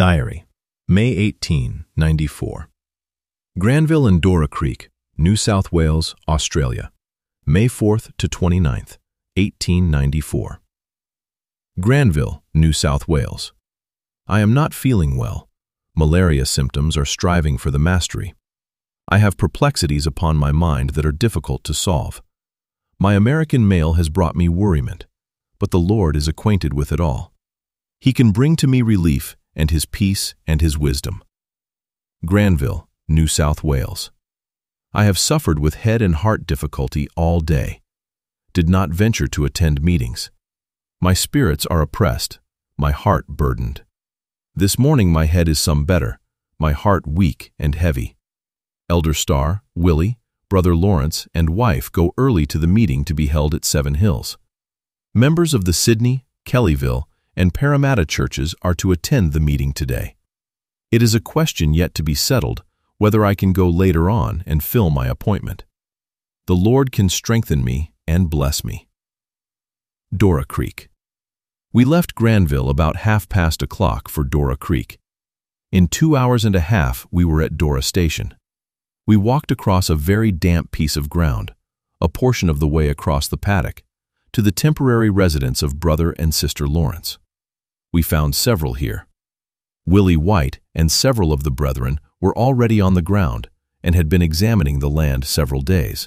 Diary, May 18, 94. Granville and Dora Creek, New South Wales, Australia, May 4th to 29th, 1894. Granville, New South Wales. I am not feeling well. Malaria symptoms are striving for the mastery. I have perplexities upon my mind that are difficult to solve. My American mail has brought me worriment, but the Lord is acquainted with it all. He can bring to me relief and His peace and His wisdom. Granville, New South Wales. I have suffered with head and heart difficulty all day. Did not venture to attend meetings. My spirits are oppressed, my heart burdened. This morning my head is some better, my heart weak and heavy. Elder Starr, Willie, Brother Lawrence, and wife go early to the meeting to be held at Seven Hills. Members of the Sydney, Kellyville, and Parramatta churches are to attend the meeting today. It is a question yet to be settled whether I can go later on and fill my appointment. The Lord can strengthen me and bless me. Dora Creek. We left Granville about 1:30 for Dora Creek. In 2 hours and a half we were at Dora Station. We walked across a very damp piece of ground, a portion of the way across the paddock, to the temporary residence of Brother and Sister Lawrence. We found several here. Willie White and several of the brethren were already on the ground and had been examining the land several days.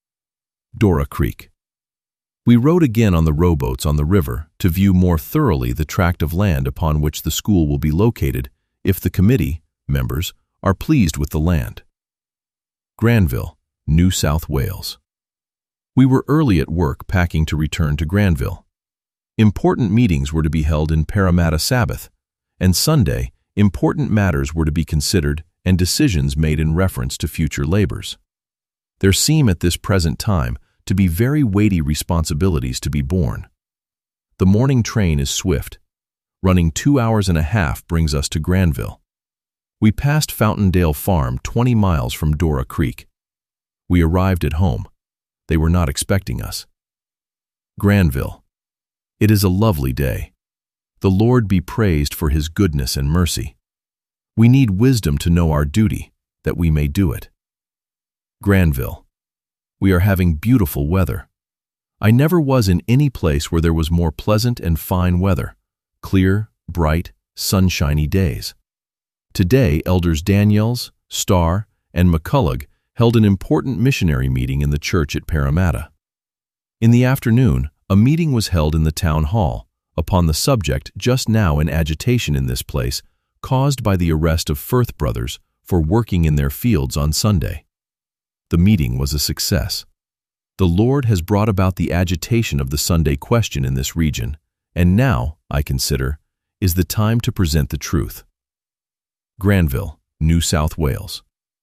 Dora Creek. We rode again on the rowboats on the river to view more thoroughly the tract of land upon which the school will be located if the committee members are pleased with the land. Granville, New South Wales. We were early at work packing to return to Granville. Important meetings were to be held in Parramatta Sabbath, and Sunday important matters were to be considered and decisions made in reference to future labors. There seem at this present time to be very weighty responsibilities to be borne. The morning train is swift. Running 2 hours and a half brings us to Granville. We passed Fountaindale Farm 20 miles from Dora Creek. We arrived at home. They were not expecting us. Granville. It is a lovely day. The Lord be praised for His goodness and mercy. We need wisdom to know our duty, that we may do it. Granville. We are having beautiful weather. I never was in any place where there was more pleasant and fine weather, clear, bright, sunshiny days. Today, Elders Daniels, Starr, and McCulloch held an important missionary meeting in the church at Parramatta. In the afternoon, a meeting was held in the town hall upon the subject just now in agitation in this place caused by the arrest of Firth brothers for working in their fields on Sunday. The meeting was a success. The Lord has brought about the agitation of the Sunday question in this region, and now, I consider, is the time to present the truth. Granville, New South Wales.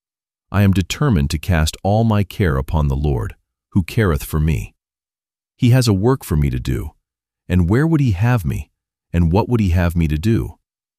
I am determined to cast all my care upon the Lord, who careth for me. He has a work for me to do, and where would He have me, and what would He have me to do?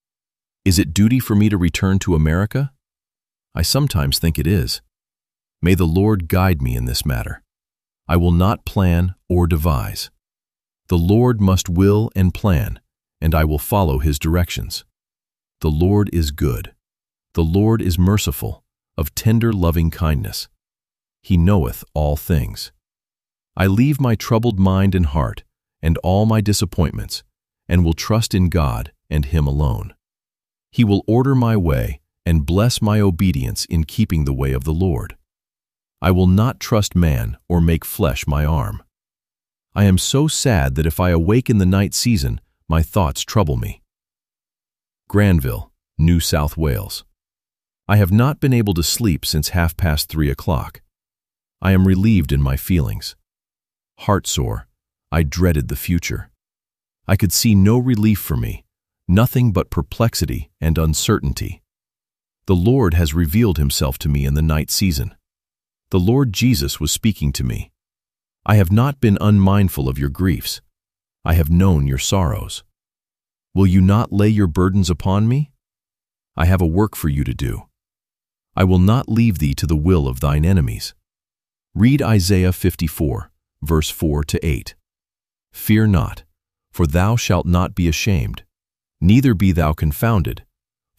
Is it duty for me to return to America? I sometimes think it is. May the Lord guide me in this matter. I will not plan or devise. The Lord must will and plan, and I will follow His directions. The Lord is good. The Lord is merciful, of tender loving kindness. He knoweth all things. I leave my troubled mind and heart, and all my disappointments, and will trust in God and Him alone. He will order my way and bless my obedience in keeping the way of the Lord. I will not trust man or make flesh my arm. I am so sad that if I awake in the night season, my thoughts trouble me. Granville, New South Wales. I have not been able to sleep since 3:30. I am relieved in my feelings. Heartsore, I dreaded the future. I could see no relief for me, nothing but perplexity and uncertainty. The Lord has revealed Himself to me in the night season. The Lord Jesus was speaking to me. I have not been unmindful of your griefs. I have known your sorrows. Will you not lay your burdens upon me? I have a work for you to do. I will not leave thee to the will of thine enemies. Read Isaiah 54, verse 4-8. Fear not, for thou shalt not be ashamed, neither be thou confounded,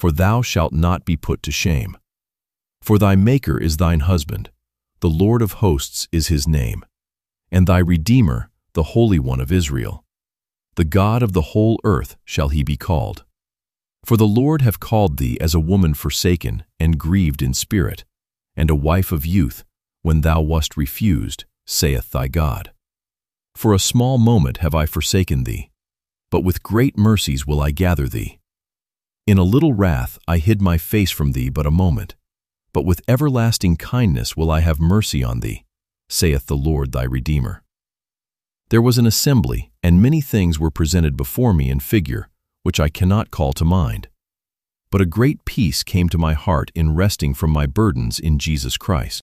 for thou shalt not be put to shame. For thy Maker is thine husband, the Lord of hosts is his name, and thy Redeemer, the Holy One of Israel. The God of the whole earth shall he be called. For the Lord have called thee as a woman forsaken and grieved in spirit, and a wife of youth, when thou wast refused, saith thy God. For a small moment have I forsaken thee, but with great mercies will I gather thee. In a little wrath I hid my face from thee but a moment, but with everlasting kindness will I have mercy on thee, saith the Lord thy Redeemer. There was an assembly, and many things were presented before me in figure, which I cannot call to mind. But a great peace came to my heart in resting from my burdens in Jesus Christ.